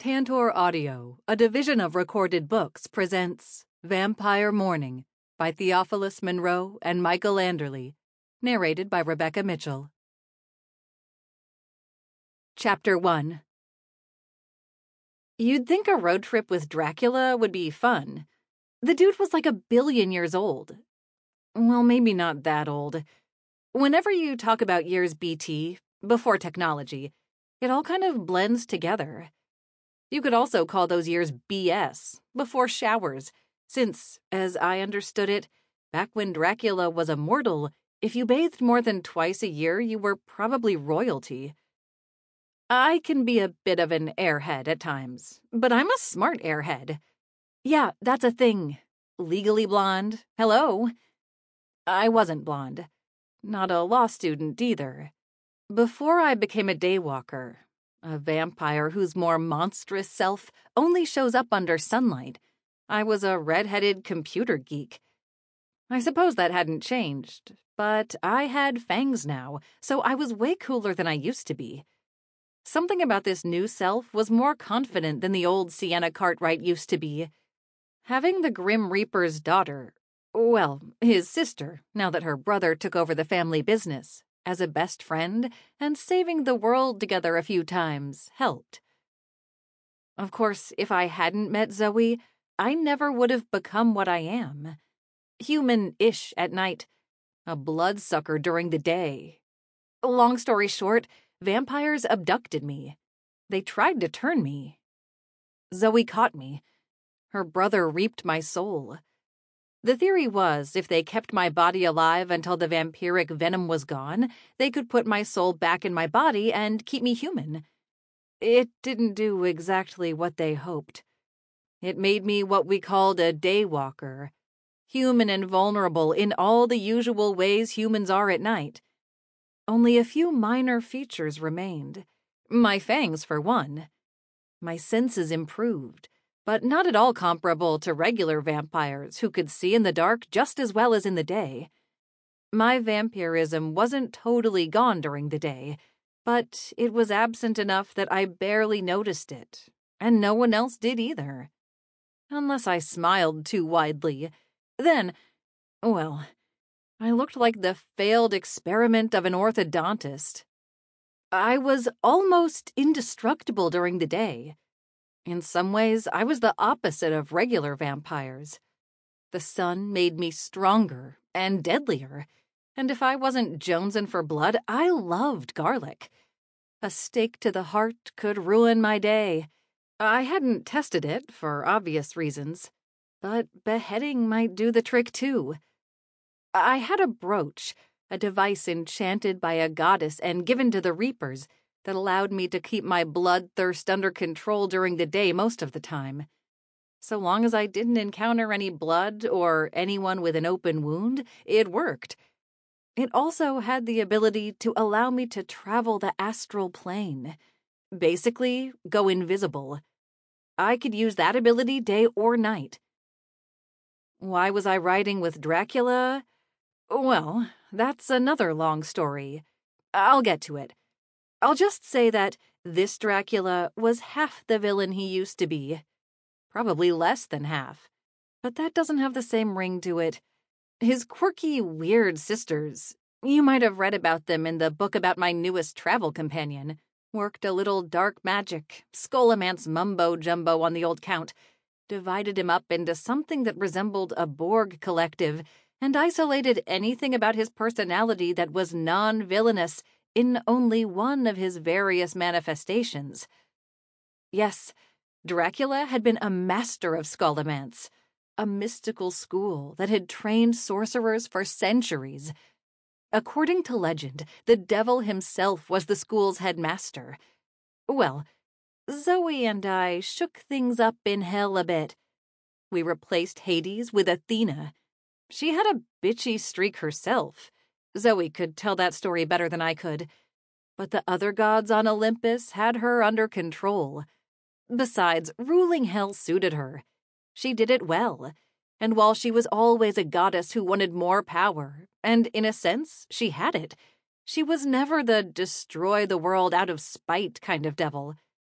Tantor Audio, a division of Recorded Books, presents Vampire Morning by Theophilus Monroe and Michael Anderle, narrated by Rebecca Mitchell. Chapter 1. You'd think a road trip with Dracula would be fun. The dude was like 1,000,000,000 years old. Well, maybe not that old. Whenever you talk about years BT, before technology, it all kind of blends together. You could also call those years BS, before showers, since, as I understood it, back when Dracula was a mortal, if you bathed more than twice a year, you were probably royalty. I can be a bit of an airhead at times, but I'm a smart airhead. Yeah, that's a thing. Legally blonde. Hello. I wasn't blonde. Not a law student either. Before I became a daywalker, a vampire whose more monstrous self only shows up under sunlight, I was a red-headed computer geek. I suppose that hadn't changed, but I had fangs now, so I was way cooler than I used to be. Something about this new self was more confident than the old Sienna Cartwright used to be. Having the Grim Reaper's daughter, well, his sister, now that her brother took over the family business, as a best friend, and saving the world together a few times helped. Of course, if I hadn't met Zoe, I never would have become what I am. Human-ish at night, a bloodsucker during the day. Long story short, vampires abducted me. They tried to turn me. Zoe caught me. Her brother reaped my soul. The theory was, if they kept my body alive until the vampiric venom was gone, they could put my soul back in my body and keep me human. It didn't do exactly what they hoped. It made me what we called a daywalker, human and vulnerable in all the usual ways humans are at night. Only a few minor features remained. My fangs, for one. My senses improved, but not at all comparable to regular vampires who could see in the dark just as well as in the day. My vampirism wasn't totally gone during the day, but it was absent enough that I barely noticed it, and no one else did either. Unless I smiled too widely. Then, well, I looked like the failed experiment of an orthodontist. I was almost indestructible during the day. In some ways, I was the opposite of regular vampires. The sun made me stronger and deadlier, and if I wasn't jonesing for blood, I loved garlic. A stake to the heart could ruin my day. I hadn't tested it, for obvious reasons, but beheading might do the trick too. I had a brooch, a device enchanted by a goddess and given to the Reapers, that allowed me to keep my bloodthirst under control during the day most of the time. So long as I didn't encounter any blood or anyone with an open wound, it worked. It also had the ability to allow me to travel the astral plane. Basically, go invisible. I could use that ability day or night. Why was I riding with Dracula? Well, that's another long story. I'll get to it. I'll just say that this Dracula was half the villain he used to be. Probably less than half. But that doesn't have the same ring to it. His quirky, weird sisters, you might have read about them in the book about my newest travel companion, worked a little dark magic, Scholomance mumbo-jumbo on the old Count, divided him up into something that resembled a Borg collective, and isolated anything about his personality that was non-villainous in only one of his various manifestations. Yes, Dracula had been a master of Scholomance, a mystical school that had trained sorcerers for centuries. According to legend, the devil himself was the school's headmaster. Well, Zoe and I shook things up in hell a bit. We replaced Hades with Athena. She had a bitchy streak herself. Zoe could tell that story better than I could. But the other gods on Olympus had her under control. Besides, ruling hell suited her. She did it well. And while she was always a goddess who wanted more power, and in a sense, she had it, she was never the destroy the world out of spite kind of devil.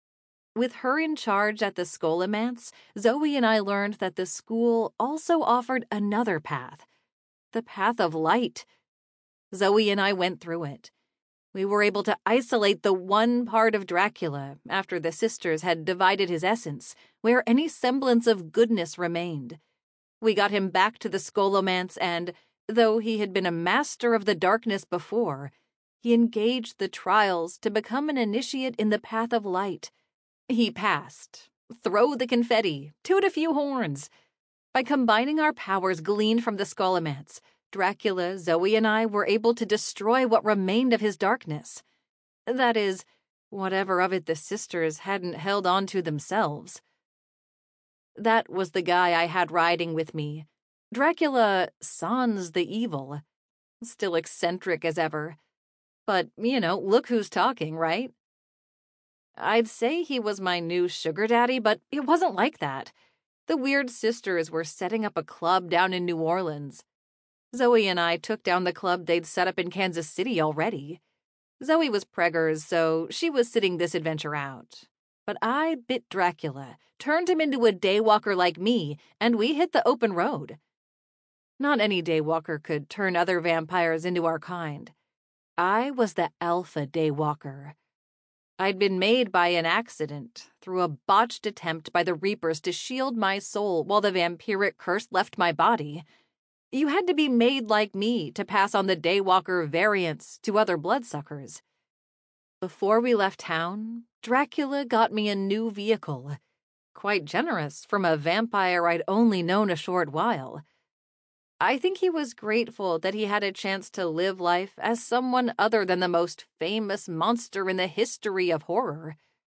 With her in charge at the Scholomance, Zoe and I learned that the school also offered another path, the path of light. Zoe and I went through it. We were able to isolate the one part of Dracula after the sisters had divided his essence, where any semblance of goodness remained. We got him back to the Scholomance and, though he had been a master of the darkness before, he engaged the trials to become an initiate in the path of light. He passed. Throw the confetti, toot a few horns. By combining our powers gleaned from the Scholomance, Dracula, Zoe, and I were able to destroy what remained of his darkness. That is, whatever of it the sisters hadn't held on to themselves. That was the guy I had riding with me. Dracula sans the evil. Still eccentric as ever. But, look who's talking, right? I'd say he was my new sugar daddy, but it wasn't like that. The Weird Sisters were setting up a club down in New Orleans. Zoe and I took down the club they'd set up in Kansas City already. Zoe was preggers, so she was sitting this adventure out. But I bit Dracula, turned him into a daywalker like me, and we hit the open road. Not any daywalker could turn other vampires into our kind. I was the alpha daywalker. I'd been made by an accident, through a botched attempt by the Reapers to shield my soul while the vampiric curse left my body. You had to be made like me to pass on the daywalker variants to other bloodsuckers. Before we left town, Dracula got me a new vehicle. Quite generous from a vampire I'd only known a short while. I think he was grateful that he had a chance to live life as someone other than the most famous monster in the history of horror.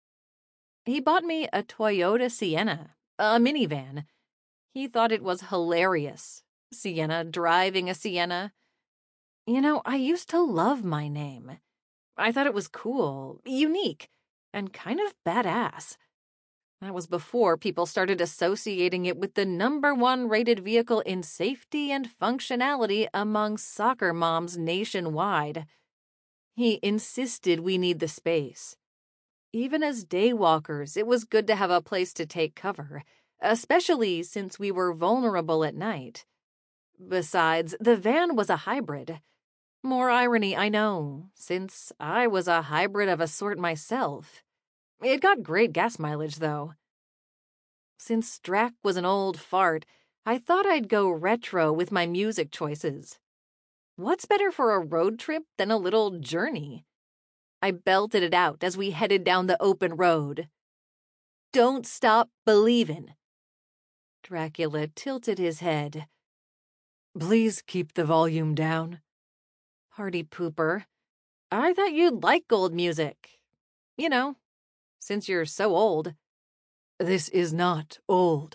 He bought me a Toyota Sienna, a minivan. He thought it was hilarious. Sienna driving a Sienna. I used to love my name. I thought it was cool, unique, and kind of badass. That was before people started associating it with the #1 rated vehicle in safety and functionality among soccer moms nationwide. He insisted we need the space. Even as daywalkers, it was good to have a place to take cover, especially since we were vulnerable at night. Besides, the van was a hybrid. More irony, I know, since I was a hybrid of a sort myself. It got great gas mileage, though. Since Drac was an old fart, I thought I'd go retro with my music choices. What's better for a road trip than a little journey? I belted it out as we headed down the open road. Don't stop believin'. Dracula tilted his head. Please keep the volume down. Party pooper. I thought you'd like old music. Since you're so old. This is not old.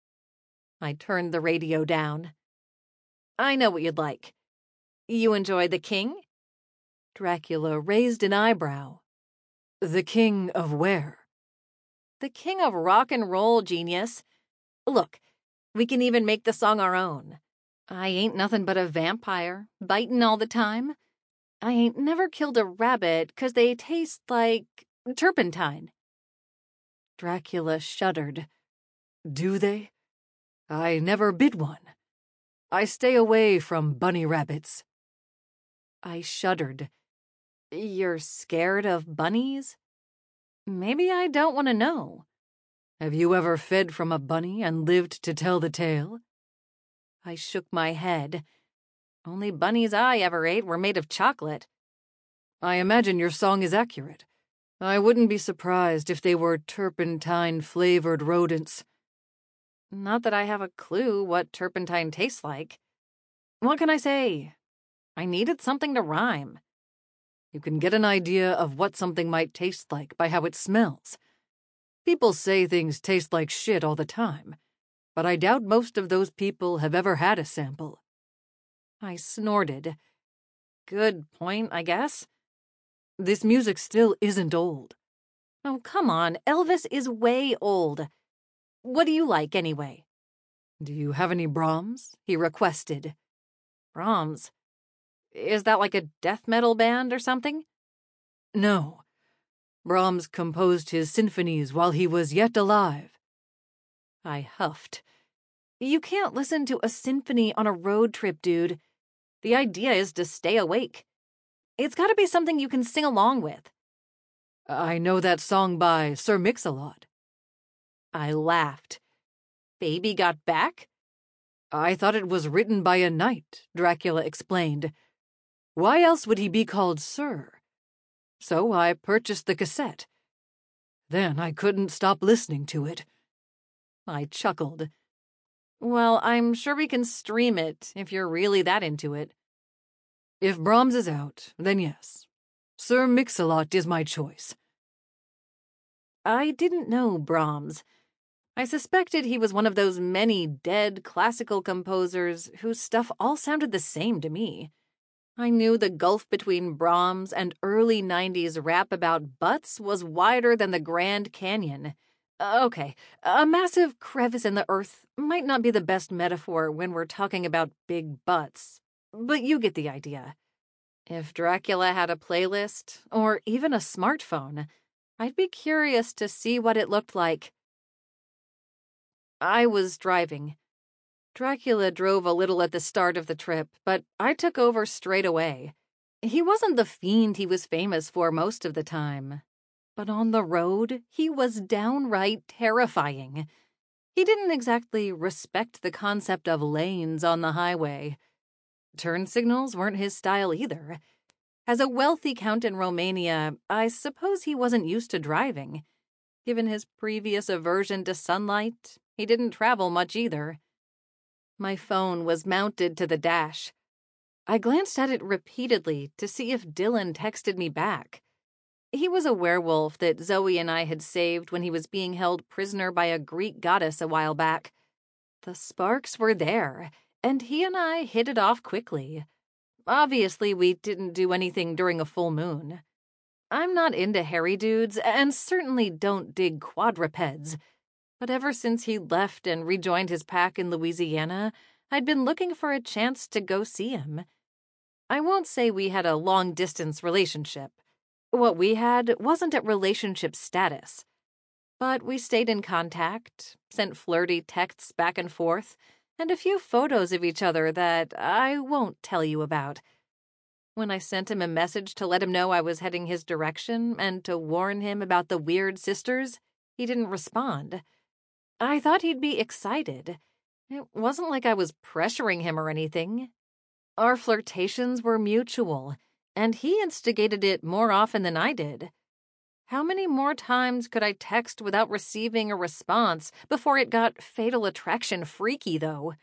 I turned the radio down. I know what you'd like. You enjoy The King? Dracula raised an eyebrow. The King of where? The King of rock and roll, genius. Look, we can even make the song our own. I ain't nothing but a vampire, biting all the time. I ain't never killed a rabbit 'cause they taste like turpentine. Dracula shuddered. Do they? I never bit one. I stay away from bunny rabbits. I shuddered. You're scared of bunnies? Maybe I don't want to know. Have you ever fed from a bunny and lived to tell the tale? I shook my head. Only bunnies I ever ate were made of chocolate. I imagine your song is accurate. I wouldn't be surprised if they were turpentine-flavored rodents. Not that I have a clue what turpentine tastes like. What can I say? I needed something to rhyme. You can get an idea of what something might taste like by how it smells. People say things taste like shit all the time, but I doubt most of those people have ever had a sample. I snorted. Good point, I guess. This music still isn't old. Oh, come on, Elvis is way old. What do you like, anyway? Do you have any Brahms? He requested. Brahms? Is that like a death metal band or something? No. Brahms composed his symphonies while he was yet alive. I huffed. You can't listen to a symphony on a road trip, dude. The idea is to stay awake. It's gotta be something you can sing along with. I know that song by Sir Mix-a-Lot. I laughed. Baby got back? I thought it was written by a knight, Dracula explained. Why else would he be called Sir? So I purchased the cassette. Then I couldn't stop listening to it. I chuckled. Well, I'm sure we can stream it if you're really that into it. If Brahms is out, then yes. Sir Mix-a-Lot is my choice. I didn't know Brahms. I suspected he was one of those many dead classical composers whose stuff all sounded the same to me. I knew the gulf between Brahms and early 90s rap about butts was wider than the Grand Canyon. Okay, a massive crevice in the earth might not be the best metaphor when we're talking about big butts, but you get the idea. If Dracula had a playlist, or even a smartphone, I'd be curious to see what it looked like. I was driving. Dracula drove a little at the start of the trip, but I took over straight away. He wasn't the fiend he was famous for most of the time. But on the road, he was downright terrifying. He didn't exactly respect the concept of lanes on the highway. Turn signals weren't his style either. As a wealthy count in Romania, I suppose he wasn't used to driving. Given his previous aversion to sunlight, he didn't travel much either. My phone was mounted to the dash. I glanced at it repeatedly to see if Dylan texted me back. He was a werewolf that Zoe and I had saved when he was being held prisoner by a Greek goddess a while back. The sparks were there, and he and I hit it off quickly. Obviously, we didn't do anything during a full moon. I'm not into hairy dudes, and certainly don't dig quadrupeds. But ever since he left and rejoined his pack in Louisiana, I'd been looking for a chance to go see him. I won't say we had a long-distance relationship. What we had wasn't at relationship status. But we stayed in contact, sent flirty texts back and forth, and a few photos of each other that I won't tell you about. When I sent him a message to let him know I was heading his direction and to warn him about the weird sisters, he didn't respond. I thought he'd be excited. It wasn't like I was pressuring him or anything. Our flirtations were mutual, and he instigated it more often than I did. How many more times could I text without receiving a response before it got Fatal Attraction freaky, though?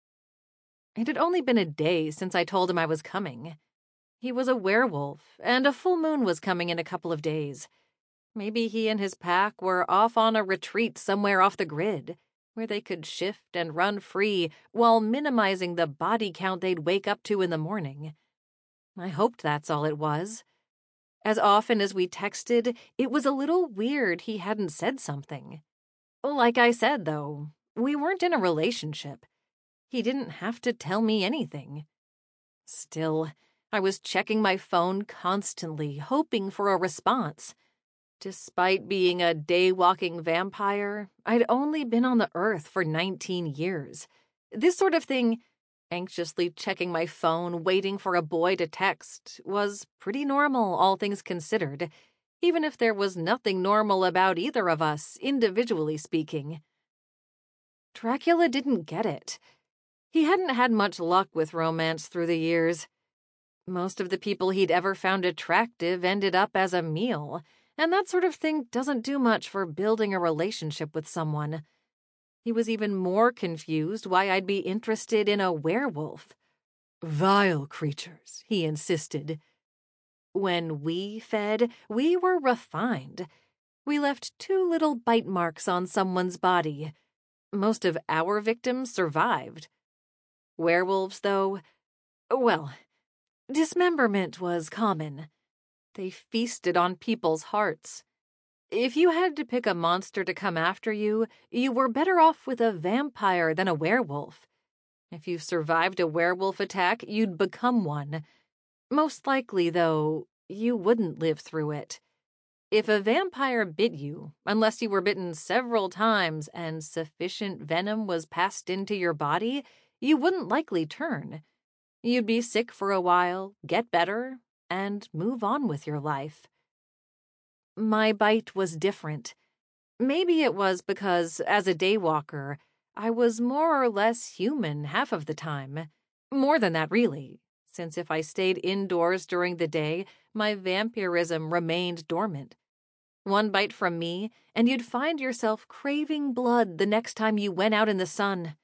It had only been a day since I told him I was coming. He was a werewolf, and a full moon was coming in a couple of days. Maybe he and his pack were off on a retreat somewhere off the grid, where they could shift and run free while minimizing the body count they'd wake up to in the morning. I hoped that's all it was. As often as we texted, it was a little weird he hadn't said something. Like I said, though, we weren't in a relationship. He didn't have to tell me anything. Still, I was checking my phone constantly, hoping for a response. Despite being a day-walking vampire, I'd only been on the earth for 19 years. This sort of thing, anxiously checking my phone, waiting for a boy to text, was pretty normal, all things considered, even if there was nothing normal about either of us, individually speaking. Dracula didn't get it. He hadn't had much luck with romance through the years. Most of the people he'd ever found attractive ended up as a meal, and that sort of thing doesn't do much for building a relationship with someone. He was even more confused why I'd be interested in a werewolf. Vile creatures, he insisted. When we fed, we were refined. We left 2 little bite marks on someone's body. Most of our victims survived. Werewolves, though, well, dismemberment was common. They feasted on people's hearts. If you had to pick a monster to come after you, you were better off with a vampire than a werewolf. If you survived a werewolf attack, you'd become one. Most likely, though, you wouldn't live through it. If a vampire bit you, unless you were bitten several times and sufficient venom was passed into your body, you wouldn't likely turn. You'd be sick for a while, get better, and move on with your life. My bite was different. Maybe it was because, as a daywalker, I was more or less human half of the time. More than that, really, since if I stayed indoors during the day, my vampirism remained dormant. One bite from me, and you'd find yourself craving blood the next time you went out in the sun.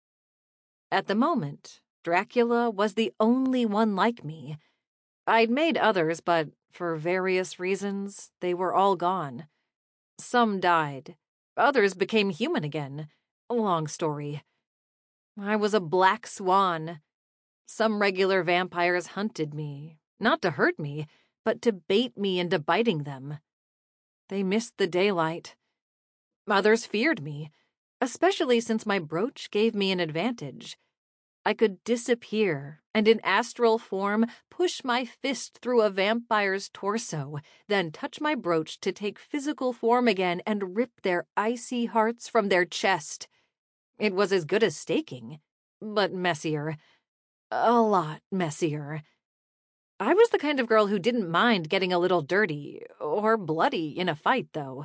At the moment, Dracula was the only one like me. I'd made others, but for various reasons, they were all gone. Some died. Others became human again. Long story. I was a black swan. Some regular vampires hunted me, not to hurt me, but to bait me into biting them. They missed the daylight. Others feared me, especially since my brooch gave me an advantage. I could disappear and in astral form push my fist through a vampire's torso, then touch my brooch to take physical form again and rip their icy hearts from their chest. It was as good as staking, but messier. A lot messier. I was the kind of girl who didn't mind getting a little dirty or bloody in a fight, though.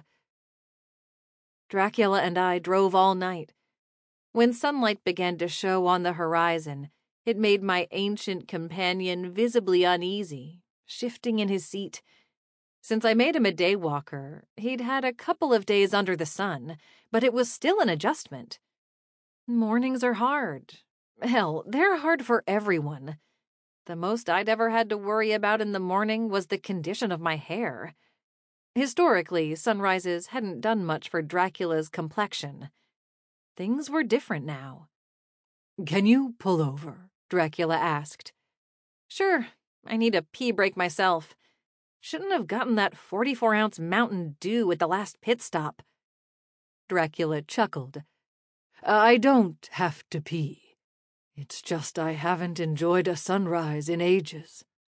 Dracula and I drove all night. When sunlight began to show on the horizon, it made my ancient companion visibly uneasy, shifting in his seat. Since I made him a daywalker, he'd had a couple of days under the sun, but it was still an adjustment. Mornings are hard. Hell, they're hard for everyone. The most I'd ever had to worry about in the morning was the condition of my hair. Historically, sunrises hadn't done much for Dracula's complexion. Things were different now. "Can you pull over?" Dracula asked. "Sure, I need a pee break myself. Shouldn't have gotten that 44-ounce Mountain Dew at the last pit stop." Dracula chuckled. "I don't have to pee. It's just I haven't enjoyed a sunrise in ages."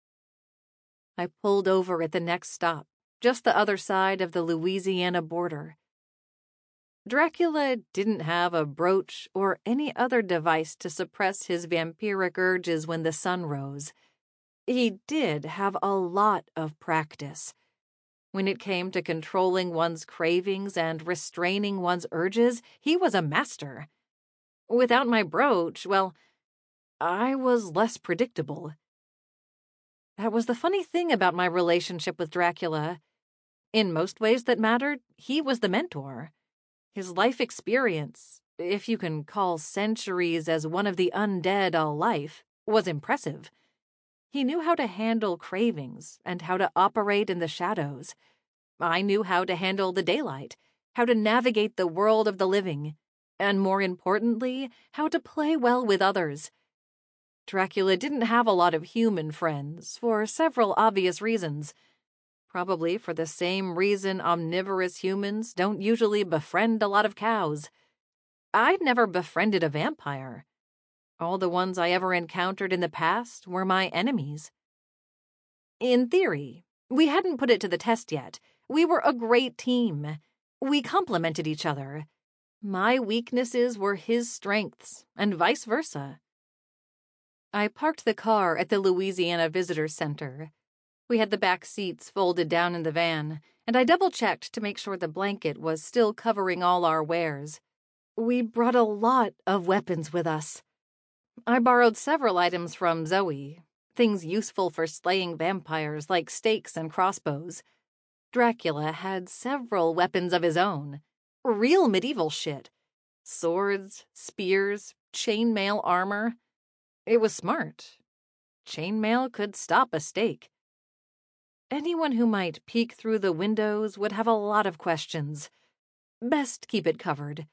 I pulled over at the next stop, just the other side of the Louisiana border. Dracula didn't have a brooch or any other device to suppress his vampiric urges when the sun rose. He did have a lot of practice. When it came to controlling one's cravings and restraining one's urges, he was a master. Without my brooch, well, I was less predictable. That was the funny thing about my relationship with Dracula. In most ways that mattered, he was the mentor. His life experience, if you can call centuries as one of the undead a life, was impressive. He knew how to handle cravings and how to operate in the shadows. I knew how to handle the daylight, how to navigate the world of the living, and more importantly, how to play well with others. Dracula didn't have a lot of human friends for several obvious reasons. Probably for the same reason omnivorous humans don't usually befriend a lot of cows. I'd never befriended a vampire. All the ones I ever encountered in the past were my enemies. In theory, we hadn't put it to the test yet. We were a great team. We complemented each other. My weaknesses were his strengths, and vice versa. I parked the car at the Louisiana Visitor Center. We had the back seats folded down in the van, and I double-checked to make sure the blanket was still covering all our wares. We brought a lot of weapons with us. I borrowed several items from Zoe, things useful for slaying vampires like stakes and crossbows. Dracula had several weapons of his own. Real medieval shit. Swords, spears, chainmail armor. It was smart. Chainmail could stop a stake. Anyone who might peek through the windows would have a lot of questions. Best keep it covered.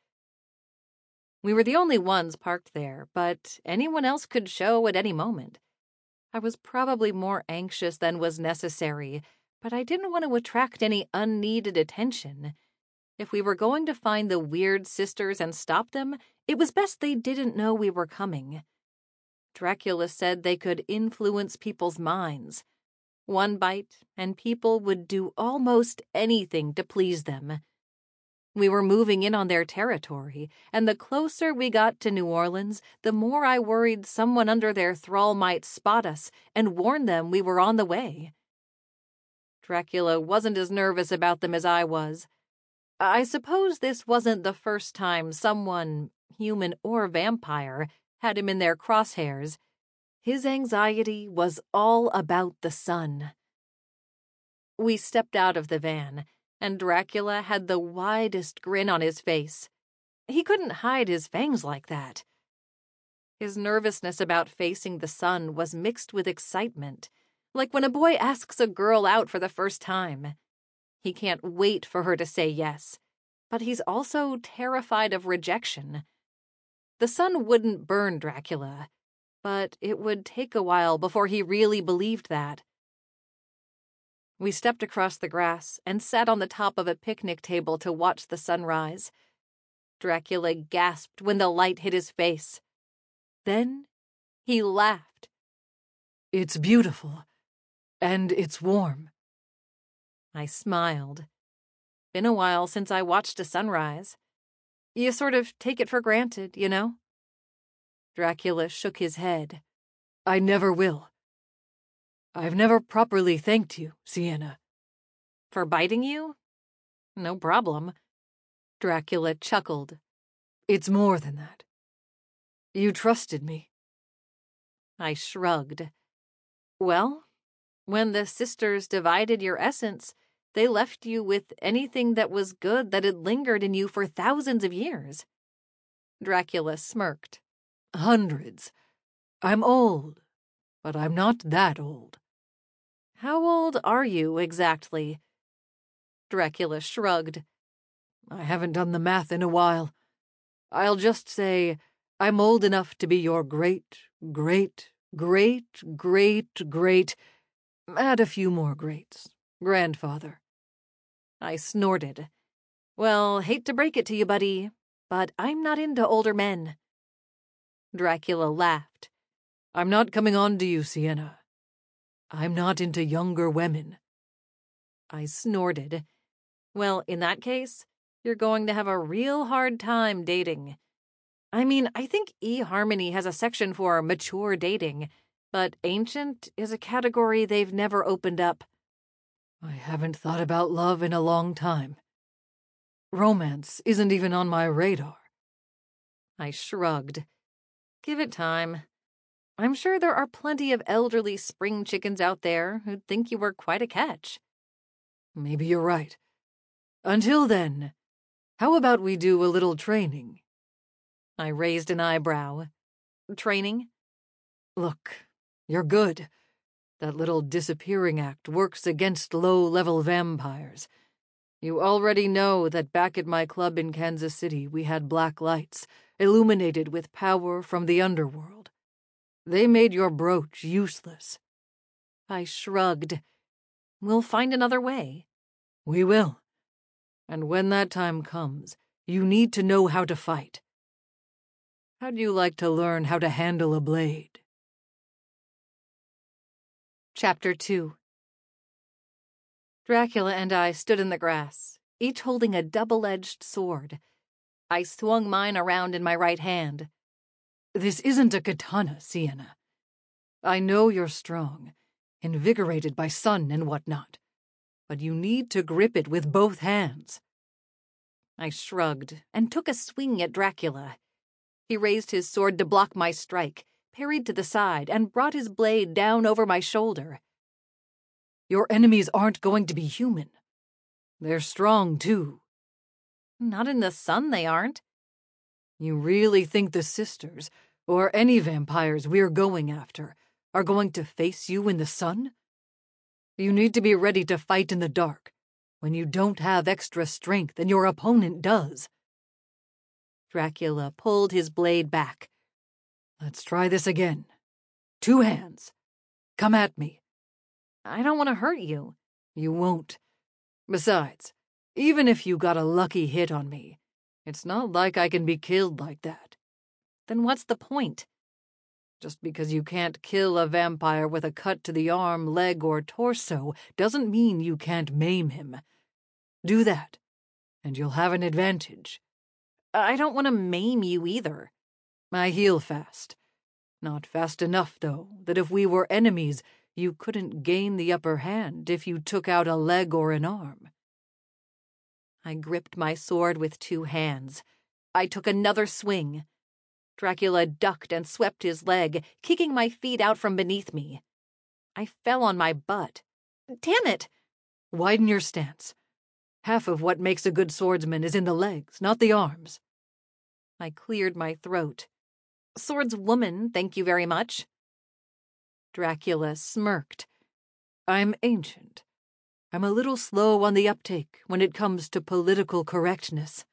We were the only ones parked there, but anyone else could show at any moment. I was probably more anxious than was necessary, but I didn't want to attract any unneeded attention. If we were going to find the weird sisters and stop them, it was best they didn't know we were coming. Dracula said they could influence people's minds. One bite, and people would do almost anything to please them. We were moving in on their territory, and the closer we got to New Orleans, the more I worried someone under their thrall might spot us and warn them we were on the way. Dracula wasn't as nervous about them as I was. I suppose this wasn't the first time someone, human or vampire, had him in their crosshairs. His anxiety was all about the sun. We stepped out of the van, and Dracula had the widest grin on his face. He couldn't hide his fangs like that. His nervousness about facing the sun was mixed with excitement, like when a boy asks a girl out for the first time. He can't wait for her to say yes, but he's also terrified of rejection. The sun wouldn't burn Dracula, but it would take a while before he really believed that. We stepped across the grass and sat on the top of a picnic table to watch the sunrise. Dracula gasped when the light hit his face. Then he laughed. "It's beautiful, and it's warm." I smiled. Been a while since I watched a sunrise. You sort of take it for granted, you know? Dracula shook his head. "I never will. I've never properly thanked you, Sienna." For biting you? No problem. Dracula chuckled. "It's more than that. You trusted me." I shrugged. Well, when the sisters divided your essence, they left you with anything that was good that had lingered in you for thousands of years. Dracula smirked. "Hundreds. I'm old, but I'm not that old." How old are you exactly? Dracula shrugged. "I haven't done the math in a while. I'll just say I'm old enough to be your great, great, great, great, great, add a few more greats, grandfather." I snorted. Well, hate to break it to you, buddy, but I'm not into older men. Dracula laughed. "I'm not coming on to you, Sienna. I'm not into younger women." I snorted. Well, in that case, you're going to have a real hard time dating. I mean, I think eHarmony has a section for mature dating, but ancient is a category they've never opened up. "I haven't thought about love in a long time. Romance isn't even on my radar." I shrugged. Give it time. I'm sure there are plenty of elderly spring chickens out there who'd think you were quite a catch. "Maybe you're right. Until then, how about we do a little training?" I raised an eyebrow. Training? "Look, you're good. That little disappearing act works against low-level vampires. You already know that back at my club in Kansas City we had black lights, illuminated with power from the underworld. They made your brooch useless." I shrugged. We'll find another way. "We will. And when that time comes, you need to know how to fight. How'd you like to learn how to handle a blade?" Chapter 2. Dracula and I stood in the grass, each holding a double-edged sword. I swung mine around in my right hand. "This isn't a katana, Sienna. I know you're strong, invigorated by sun and whatnot, but you need to grip it with both hands." I shrugged and took a swing at Dracula. He raised his sword to block my strike, parried to the side, and brought his blade down over my shoulder. "Your enemies aren't going to be human. They're strong, too." Not in the sun, they aren't. "You really think the sisters, or any vampires we're going after, are going to face you in the sun? You need to be ready to fight in the dark, when you don't have extra strength and your opponent does." Dracula pulled his blade back. "Let's try this again. 2 hands. Come at me." I don't want to hurt you. "You won't. Besides, even if you got a lucky hit on me, it's not like I can be killed like that." Then what's the point? Just because you can't kill a vampire with a cut to the arm, leg, or torso doesn't mean you can't maim him. Do that, and you'll have an advantage. I don't want to maim you either. I heal fast. Not fast enough, though, that if we were enemies, you couldn't gain the upper hand if you took out a leg or an arm. I gripped my sword with 2 hands. I took another swing. Dracula ducked and swept his leg, kicking my feet out from beneath me. I fell on my butt. Damn it! Widen your stance. Half of what makes a good swordsman is in the legs, not the arms. I cleared my throat. Swordswoman, thank you very much. Dracula smirked. I'm ancient. I'm a little slow on the uptake when it comes to political correctness.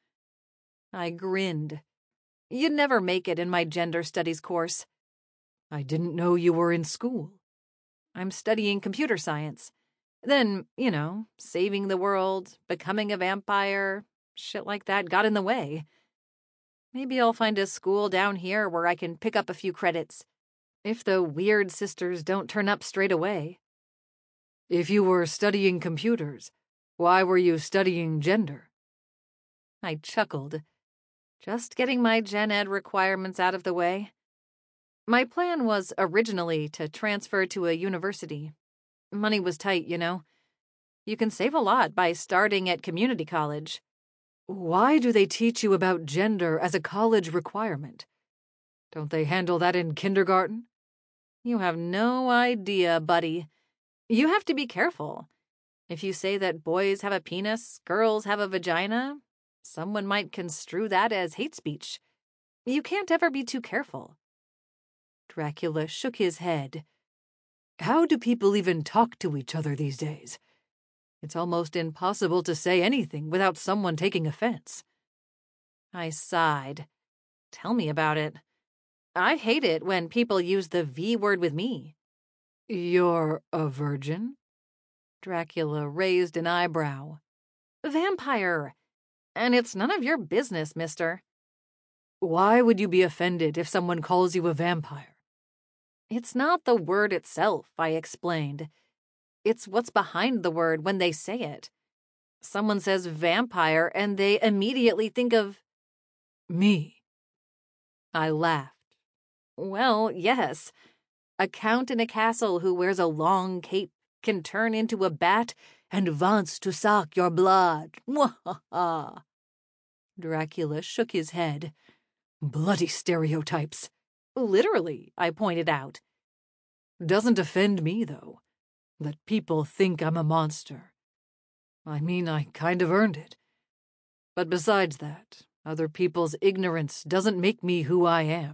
I grinned. You'd never make it in my gender studies course. I didn't know you were in school. I'm studying computer science. Then, saving the world, becoming a vampire, shit like that got in the way. Maybe I'll find a school down here where I can pick up a few credits, if the weird sisters don't turn up straight away. If you were studying computers, why were you studying gender? I chuckled. Just getting my gen ed requirements out of the way. My plan was originally to transfer to a university. Money was tight, You can save a lot by starting at community college. Why do they teach you about gender as a college requirement? Don't they handle that in kindergarten? You have no idea, buddy. You have to be careful. If you say that boys have a penis, girls have a vagina, someone might construe that as hate speech. You can't ever be too careful. Dracula shook his head. How do people even talk to each other these days? It's almost impossible to say anything without someone taking offense. I sighed. Tell me about it. I hate it when people use the V word with me. You're a virgin? Dracula raised an eyebrow. Vampire. And it's none of your business, mister. Why would you be offended if someone calls you a vampire? It's not the word itself, I explained. It's what's behind the word when they say it. Someone says vampire and they immediately think of... me. I laughed. Well, yes. A count in a castle who wears a long cape can turn into a bat and wants to suck your blood. Mwahaha. Dracula shook his head. Bloody stereotypes. Literally, I pointed out. Doesn't offend me, though, that people think I'm a monster. I mean, I kind of earned it. But besides that, other people's ignorance doesn't make me who I am.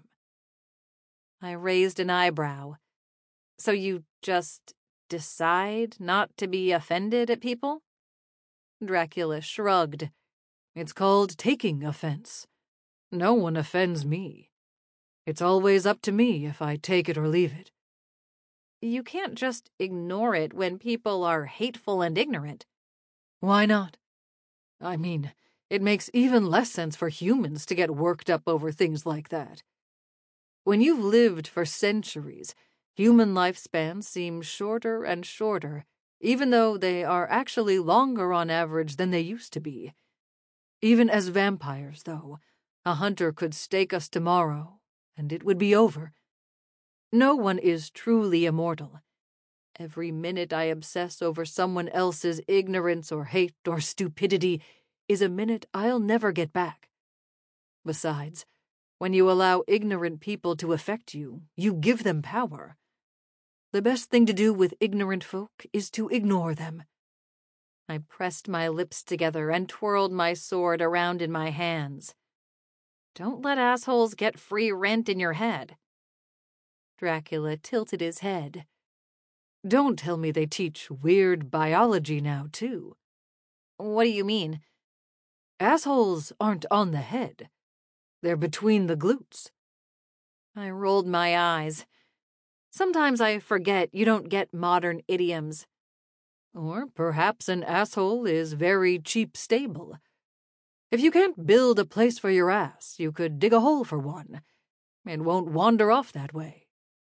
I raised an eyebrow. So you just decide not to be offended at people? Dracula shrugged. It's called taking offense. No one offends me. It's always up to me if I take it or leave it. You can't just ignore it when people are hateful and ignorant. Why not? I mean, it makes even less sense for humans to get worked up over things like that. When you've lived for centuries, human lifespans seem shorter and shorter, even though they are actually longer on average than they used to be. Even as vampires, though, a hunter could stake us tomorrow, and it would be over. No one is truly immortal. Every minute I obsess over someone else's ignorance or hate or stupidity is a minute I'll never get back. Besides, when you allow ignorant people to affect you, you give them power. The best thing to do with ignorant folk is to ignore them. I pressed my lips together and twirled my sword around in my hands. Don't let assholes get free rent in your head. Dracula tilted his head. Don't tell me they teach weird biology now, too. What do you mean? Assholes aren't on the head. They're between the glutes. I rolled my eyes. Sometimes I forget you don't get modern idioms. Or perhaps an asshole is very cheap stable. If you can't build a place for your ass, you could dig a hole for one. It won't wander off that way.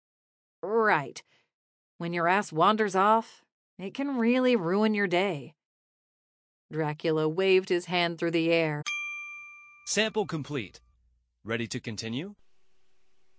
Right. When your ass wanders off, it can really ruin your day. Dracula waved his hand through the air. Sample complete. Ready to continue?